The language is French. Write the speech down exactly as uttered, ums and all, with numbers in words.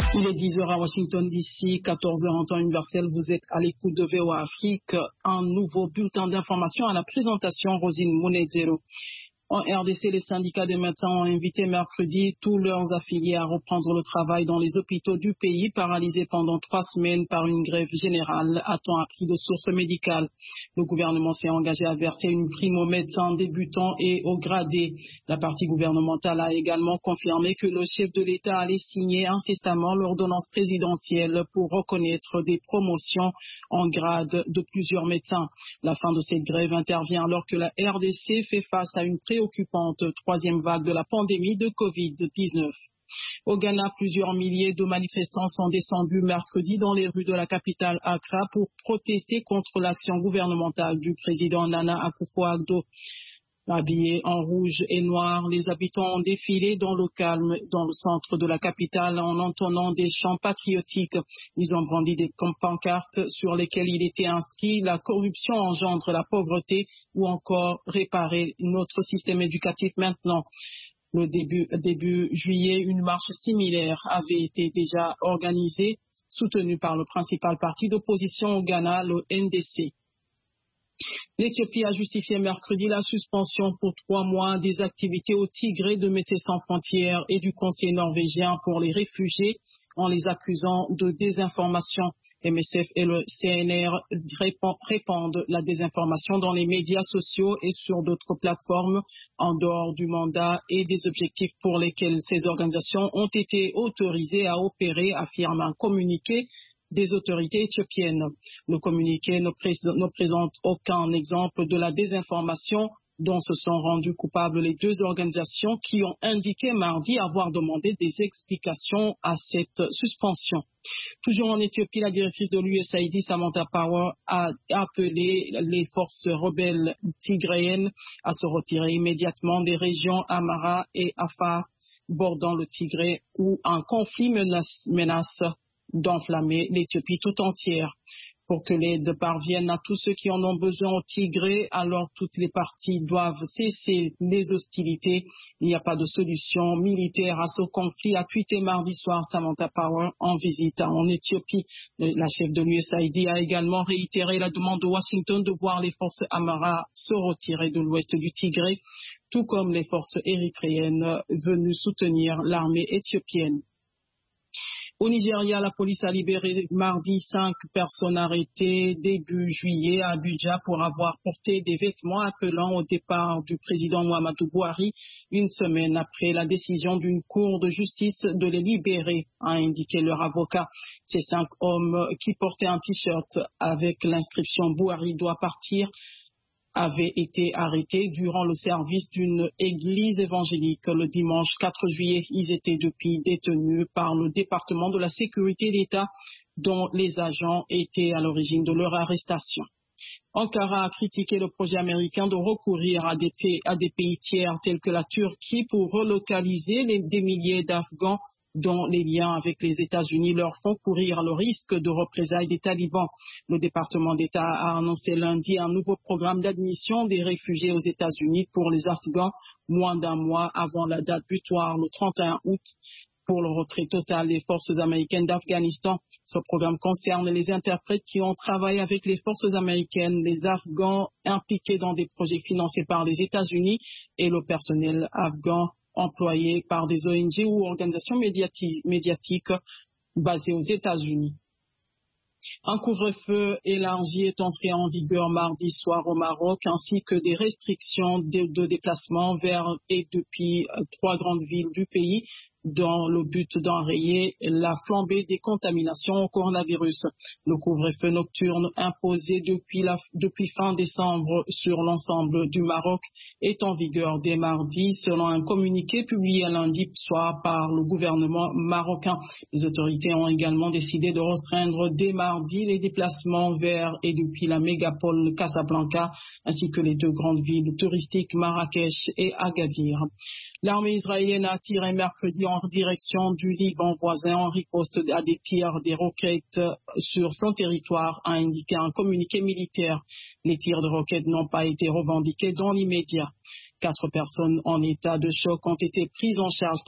Il est dix heures à Washington D C, quatorze heures en temps universel. Vous êtes à l'écoute de V O A Afrique. Un nouveau bulletin d'information à la présentation, Rosine Mounezero. En R D C, les syndicats des médecins ont invité mercredi tous leurs affiliés à reprendre le travail dans les hôpitaux du pays, paralysés pendant trois semaines par une grève générale, a-t-on appris de sources médicales. Le gouvernement s'est engagé à verser une prime aux médecins débutants et aux gradés. La partie gouvernementale a également confirmé que le chef de l'État allait signer incessamment l'ordonnance présidentielle pour reconnaître des promotions en grade de plusieurs médecins. La fin de cette grève intervient alors que la R D C fait face à une préoccupante troisième vague de la pandémie de covid dix-neuf. Au Ghana, plusieurs milliers de manifestants sont descendus mercredi dans les rues de la capitale Accra pour protester contre l'action gouvernementale du président Nana Akufo-Addo. Habillés en rouge et noir, les habitants ont défilé dans le calme dans le centre de la capitale en entonnant des chants patriotiques. Ils ont brandi des pancartes sur lesquelles il était inscrit « La corruption engendre la pauvreté » ou encore « Réparer notre système éducatif maintenant ». Le début, début juillet, une marche similaire avait été déjà organisée, soutenue par le principal parti d'opposition au Ghana, le N D C. L'Éthiopie a justifié mercredi la suspension pour trois mois des activités au Tigré de Médecins sans frontières et du Conseil norvégien pour les réfugiés en les accusant de désinformation. M S F et le C N R répandent la désinformation dans les médias sociaux et sur d'autres plateformes en dehors du mandat et des objectifs pour lesquels ces organisations ont été autorisées à opérer, affirme un communiqué des autorités éthiopiennes. Le communiqué ne, pré ne présente aucun exemple de la désinformation dont se sont rendues coupables les deux organisations qui ont indiqué mardi avoir demandé des explications à cette suspension. Toujours en Éthiopie, la directrice de l'U S A I D, Samantha Power, a appelé les forces rebelles tigréennes à se retirer immédiatement des régions Amhara et Afar bordant le Tigré où un conflit menace, menace d'enflammer l'Éthiopie tout entière. Pour que l'aide parvienne à tous ceux qui en ont besoin au Tigré, alors toutes les parties doivent cesser les hostilités. Il n'y a pas de solution militaire à ce conflit, a tweeté mardi soir Samantha Power en visite en Éthiopie. La chef de l'U S A I D a également réitéré la demande de Washington de voir les forces Amhara se retirer de l'ouest du Tigré, tout comme les forces érythréennes venues soutenir l'armée éthiopienne. Au Nigeria, la police a libéré mardi cinq personnes arrêtées début juillet à Abuja pour avoir porté des vêtements appelant au départ du président Muhammadu Buhari une semaine après la décision d'une cour de justice de les libérer, a indiqué leur avocat. Ces cinq hommes qui portaient un t-shirt avec l'inscription Buhari doit partir avaient été arrêtés durant le service d'une église évangélique le dimanche quatre juillet. Ils étaient depuis détenus par le département de la sécurité d'État dont les agents étaient à l'origine de leur arrestation. Ankara a critiqué le projet américain de recourir à des, à des pays tiers tels que la Turquie pour relocaliser les, des milliers d'Afghans dont les liens avec les États-Unis leur font courir le risque de représailles des talibans. Le département d'État a annoncé lundi un nouveau programme d'admission des réfugiés aux États-Unis pour les Afghans moins d'un mois avant la date butoir, le trente et un août, pour le retrait total des forces américaines d'Afghanistan. Ce programme concerne les interprètes qui ont travaillé avec les forces américaines, les Afghans impliqués dans des projets financés par les États-Unis et le personnel afghan employés par des O N G ou organisations médiati médiatiques basées aux États-Unis. Un couvre-feu élargi est entré en vigueur mardi soir au Maroc, ainsi que des restrictions de, de déplacement vers et depuis euh, trois grandes villes du pays, dans le but d'enrayer la flambée des contaminations au coronavirus. Le couvre-feu nocturne imposé depuis, la, depuis fin décembre sur l'ensemble du Maroc est en vigueur dès mardi, selon un communiqué publié lundi soir par le gouvernement marocain. Les autorités ont également décidé de restreindre dès mardi les déplacements vers et depuis la mégapole Casablanca, ainsi que les deux grandes villes touristiques Marrakech et Agadir. L'armée israélienne a tiré mercredi en direction du Liban voisin en riposte à des tirs des roquettes sur son territoire, a indiqué un communiqué militaire. Les tirs de roquettes n'ont pas été revendiqués dans l'immédiat. Quatre personnes en état de choc ont été prises en charge